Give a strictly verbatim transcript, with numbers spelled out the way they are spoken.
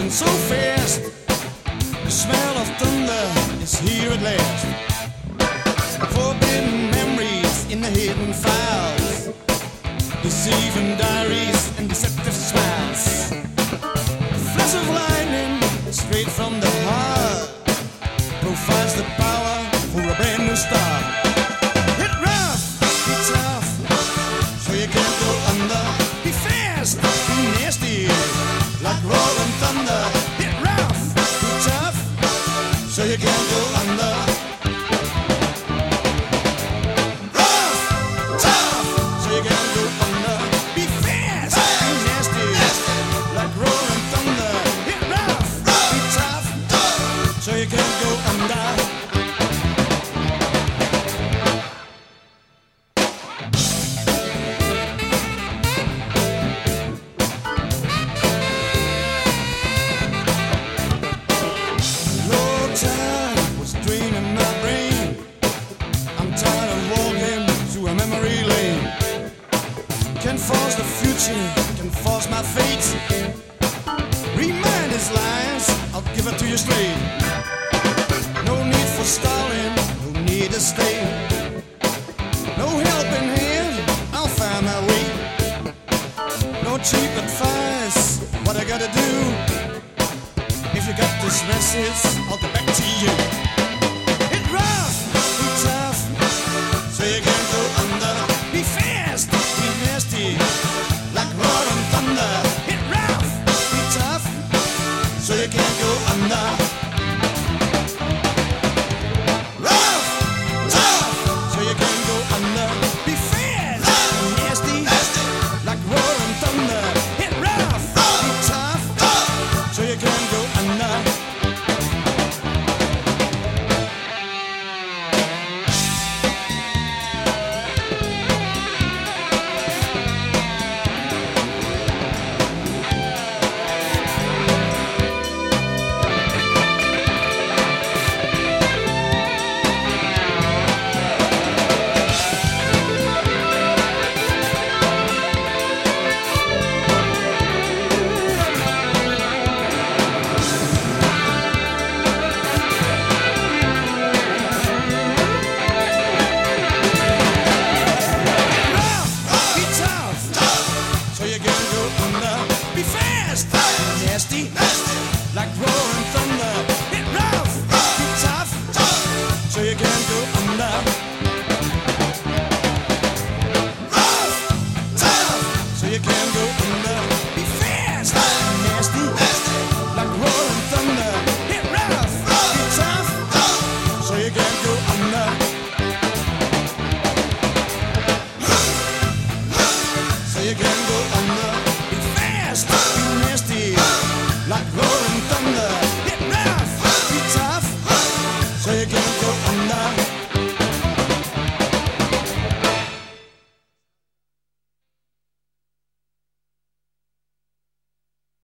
approaching so fast. The smell of thunder is here at last. Forbidden memories in the hidden files, deceiving diaries and deceptive smiles. Flash of lightning straight from the heart provides the power for a brand new start. Hit rough, be tough, so you can't go under. Be fast, be nasty, like rolling thunder. Hit rough, be tough, so you can't go under. Rough, tough, so you can't go under. Be fast, be nasty, like rolling thunder. Hit rough, be tough, so you can't go under. Can force the future, can force my fate. Remind his lies, I'll give it to you straight. No need for stalling, no need to stay. No helping hand, I'll find my way. No cheap advice, what I gotta do. If you got this message, I'll get back to you. Hit rough, be tough, so you can't go under. Be fast, be nasty, like rolling thunder. Hit rough, be tough, so you can't go under. Rough, tough, so you can't go under. Be fast, be nasty, like rolling thunder. Hit rough, be tough, so you can't go under. Be fast, nasty, like